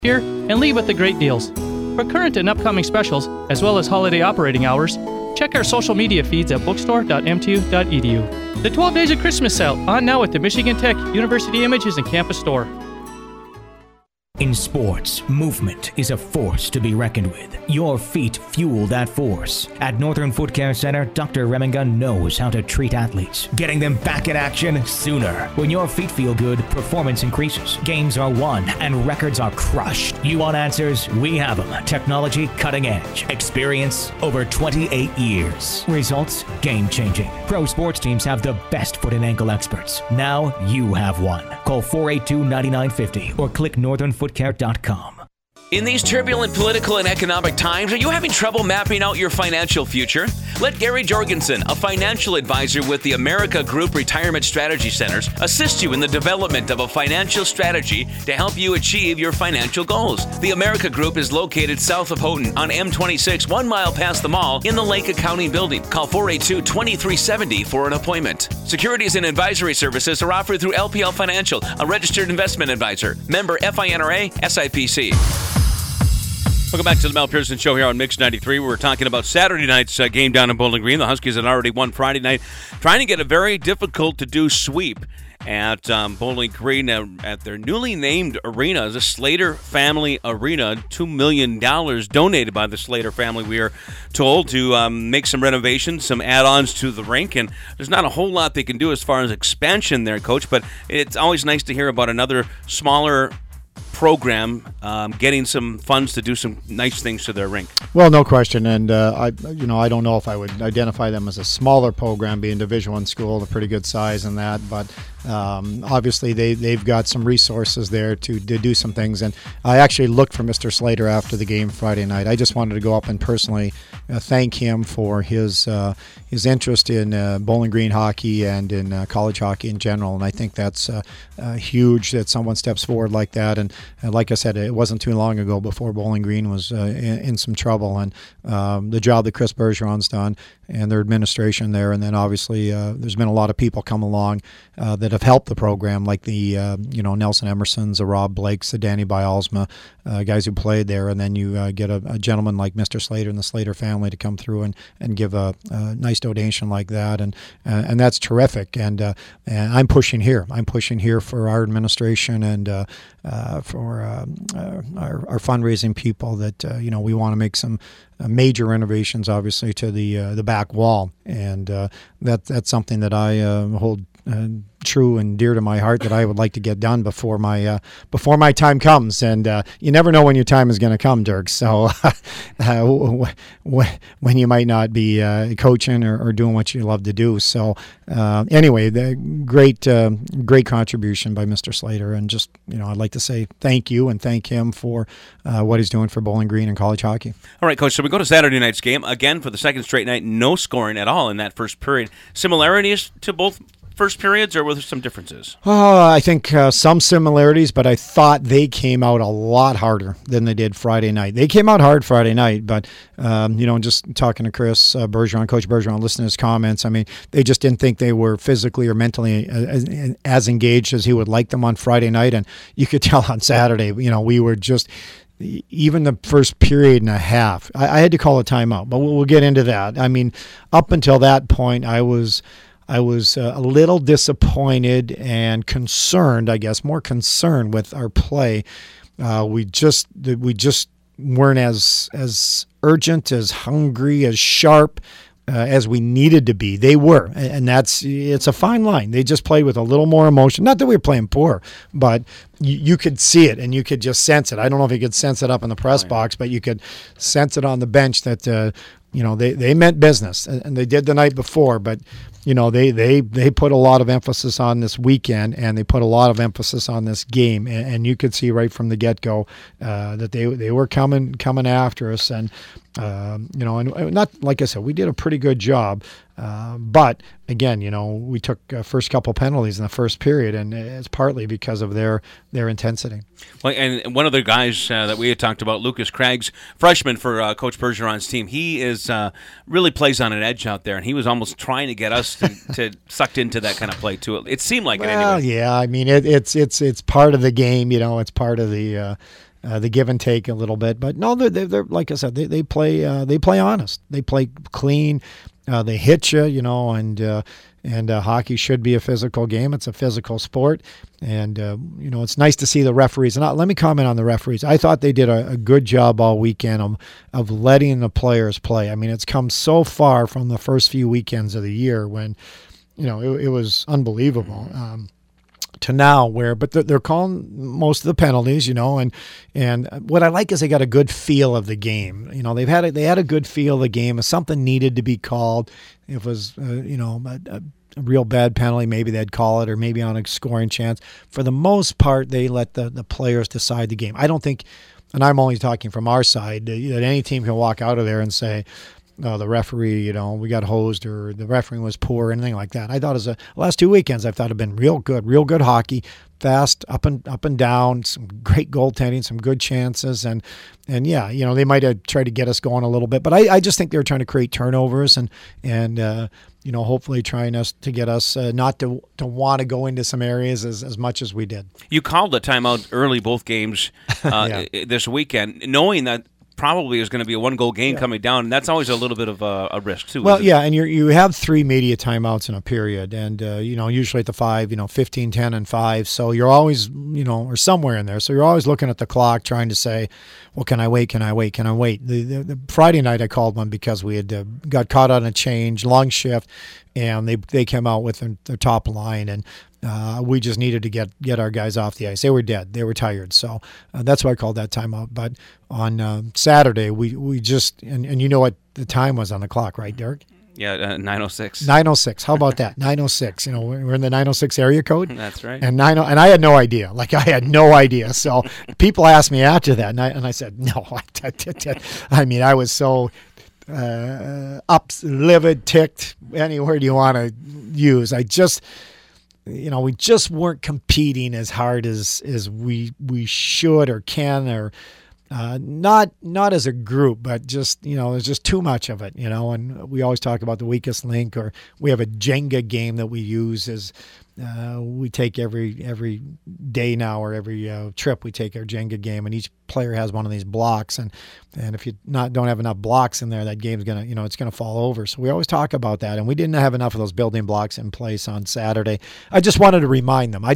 here and leave with the great deals. For current and upcoming specials, as well as holiday operating hours, check our social media feeds at bookstore.mtu.edu. The 12 Days of Christmas sale on now at the Michigan Tech, University Images, and Campus Store. In sports, movement is a force to be reckoned with. Your feet fuel that force. At Northern Foot Care Center, Dr. Reminga knows how to treat athletes, getting them back in action sooner. When your feet feel good, performance increases. Games are won and records are crushed. You want answers? We have them. Technology cutting edge. Experience over 28 years. Results game-changing. Pro sports teams have the best foot and ankle experts. Now you have one. Call 482-9950 or click northernfootcare.com. In these turbulent political and economic times, are you having trouble mapping out your financial future? Let Gary Jorgensen, a financial advisor with the America Group Retirement Strategy Centers, assist you in the development of a financial strategy to help you achieve your financial goals. The America Group is located south of Houghton on M26, 1 mile past the mall in the Lake Accounting Building. Call 482-2370 for an appointment. Securities and advisory services are offered through LPL Financial, a registered investment advisor. Member FINRA, SIPC. Welcome back to the Mel Pearson Show here on Mix 93. We're talking about Saturday night's game down in Bowling Green. The Huskies had already won Friday night, trying to get a very difficult-to-do sweep at Bowling Green at their newly named arena, the Slater Family Arena. $2 million donated by the Slater family, we are told, to make some renovations, some add-ons to the rink. And there's not a whole lot they can do as far as expansion there, Coach, but it's always nice to hear about another smaller program getting some funds to do some nice things to their rink. Well, no question, and I don't know if I would identify them as a smaller program, being Division I school, a pretty good size in that, but obviously they've got some resources there to do some things. And I actually looked for Mr. Slater after the game Friday night. I just wanted to go up and personally thank him for his interest in Bowling Green hockey and in college hockey in general, and I think that's huge that someone steps forward like that. And like I said, it wasn't too long ago before Bowling Green was in some trouble, and the job that Chris Bergeron's done and their administration there, and then obviously there's been a lot of people come along that have helped the program, like the Nelson Emersons, the Rob Blakes, the Danny Bialsma, guys who played there, and then you get a gentleman like Mr. Slater and the Slater family to come through and give a nice donation like that, and that's terrific. And I'm pushing here for our administration and for our fundraising people that we want to make some major renovations, obviously, to the back wall, and that's something that I hold true and dear to my heart, that I would like to get done before my time comes. And you never know when your time is going to come, Dirk. So when you might not be coaching or doing what you love to do. So anyway, the great contribution by Mr. Slater, and just I'd like to say thank you and thank him for what he's doing for Bowling Green and college hockey. All right, Coach. So we go to Saturday night's game again for the second straight night. No scoring at all in that first period. Similarities to both first periods, or were there some differences? I think some similarities, but I thought they came out a lot harder than they did Friday night. They came out hard Friday night, but just talking to Chris Bergeron, Coach Bergeron, listening to his comments, I mean, they just didn't think they were physically or mentally as engaged as he would like them on Friday night, and you could tell on Saturday, we were just... Even the first period and a half, I had to call a timeout, but we'll get into that. I mean, up until that point, I was a little disappointed and concerned, I guess, more concerned with our play. We just weren't as urgent, as hungry, as sharp as we needed to be. They were, and it's a fine line. They just played with a little more emotion. Not that we were playing poor, but you could see it and you could just sense it. I don't know if you could sense it up in the press box, but you could sense it on the bench that they meant business, and they did the night before. But they put a lot of emphasis on this weekend, and they put a lot of emphasis on this game, and you could see right from the get-go that they were coming after us, and and not, like I said, we did a pretty good job, but again, we took first couple penalties in the first period, and it's partly because of their intensity. Well, and one of the guys that we had talked about, Lucas Craggs, freshman for Coach Bergeron's team, he is really plays on an edge out there, and he was almost trying to get us to sucked into that kind of play too. It seemed like it anyway. Yeah, I mean it's part of the game. It's part of the the give and take a little bit. But no, they're like I said, they play honest. They play clean. They hit you, and hockey should be a physical game. It's a physical sport, and it's nice to see the referees. And let me comment on the referees. I thought they did a good job all weekend of letting the players play. I mean, it's come so far from the first few weekends of the year when, it was unbelievable. To now but they're calling most of the penalties, and what I like is they got a good feel of the game. They had a good feel of the game. If something needed to be called, if it was, a real bad penalty, maybe they'd call it, or maybe on a scoring chance. For the most part, they let the players decide the game. I don't think, and I'm only talking from our side, that any team can walk out of there and say, the referee, we got hosed, or the refereeing was poor, or anything like that. I thought the last 2 weekends, I thought have been real good hockey, fast, up and down, some great goaltending, some good chances, and yeah, they might have tried to get us going a little bit, but I just think they were trying to create turnovers and hopefully trying to get us not to want to go into some areas as much as we did. You called the timeout early both games this weekend, knowing that probably is going to be a one-goal game coming down, and that's always a little bit of a risk too. Well, yeah, and you have 3 media timeouts in a period, and usually at the 5, 15, 10, and 5. So you're always, or somewhere in there. So you're always looking at the clock, trying to say, well, can I wait? The Friday night I called one because we had got caught on a change, long shift, and they came out with their top line, and we just needed to get our guys off the ice. They were dead. They were tired. So that's why I called that timeout. But on Saturday, we just, and you know what the time was on the clock, right, Derek? Yeah, 9:06. 9:06. How about that? 9:06. We're in the 9:06 area code. That's right. And and I had no idea. I had no idea. So people asked me after that, and I said no. I mean, I was so livid, ticked, any word you want to use. I just, we just weren't competing as hard as we should or can, or not as a group, but just, there's just too much of it, and we always talk about the weakest link, or we have a Jenga game that we use as we take every day now, or every trip we take our Jenga game, and each player has one of these blocks, and if you don't have enough blocks in there, that game's gonna, it's gonna fall over. So we always talk about that, and we didn't have enough of those building blocks in place on Saturday. I just wanted to remind them.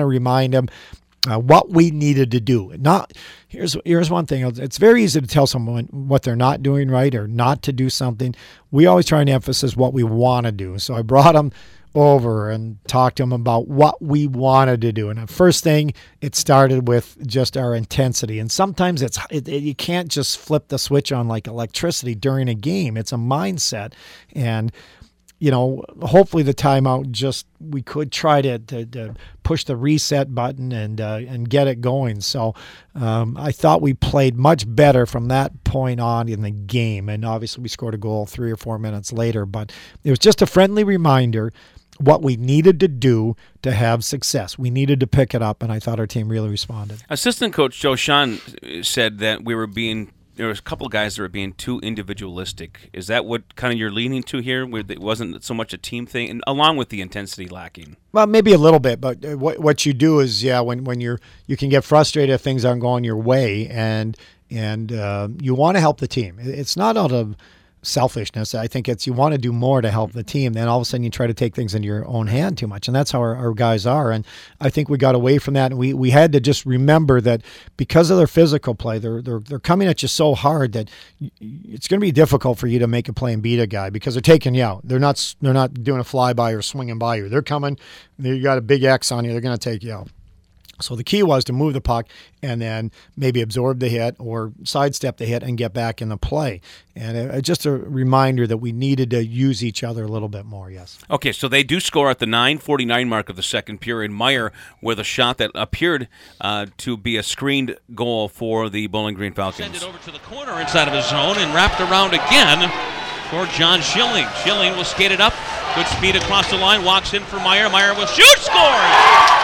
What we needed to do. Here's one thing. It's very easy to tell someone what they're not doing right, or not to do something. We always try and emphasize what we want to do. So I brought them over and talked to them about what we wanted to do. And the first thing, it started with just our intensity. And sometimes you can't just flip the switch on like electricity during a game. It's a mindset. And hopefully the timeout, we could try to push the reset button and get it going. So I thought we played much better from that point on in the game. And obviously we scored a goal 3 or 4 minutes later. But it was just a friendly reminder what we needed to do to have success. We needed to pick it up, and I thought our team really responded. Assistant coach Joe Sean said that there was a couple of guys that were being too individualistic. Is that what kind of you're leaning to here, where it wasn't so much a team thing, and along with the intensity lacking? Well, maybe a little bit, but what you do is, when you can get frustrated if things aren't going your way, and you want to help the team. It's not out of selfishness. I think you want to do more to help the team. Then all of a sudden you try to take things into your own hand too much, and that's how our guys are. And I think we got away from that, and we had to just remember that because of their physical play, they're coming at you so hard that it's going to be difficult for you to make a play and beat a guy, because they're taking you out. They're not doing a flyby or swinging by you. They're coming. You got a big X on you. They're going to take you out. So the key was to move the puck and then maybe absorb the hit or sidestep the hit and get back in the play. And just a reminder that we needed to use each other a little bit more, yes. Okay, so they do score at the 9:49 mark of the second period. Meyer with a shot that appeared to be a screened goal for the Bowling Green Falcons. Send it over to the corner inside of his zone and wrapped around again for John Schilling. Schilling will skate it up. Good speed across the line. Walks in for Meyer. Meyer will shoot. Scores!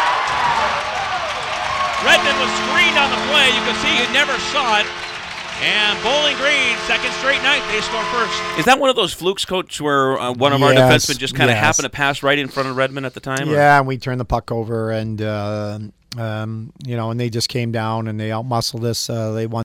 Redmond was screened on the play. You can see he never saw it. And Bowling Green, second straight night, they score first. Is that one of those flukes, Coach, where one of our defensemen just kind of happened to pass right in front of Redmond at the time? Yeah, and we turned the puck over, and And they just came down and they outmuscled us. They won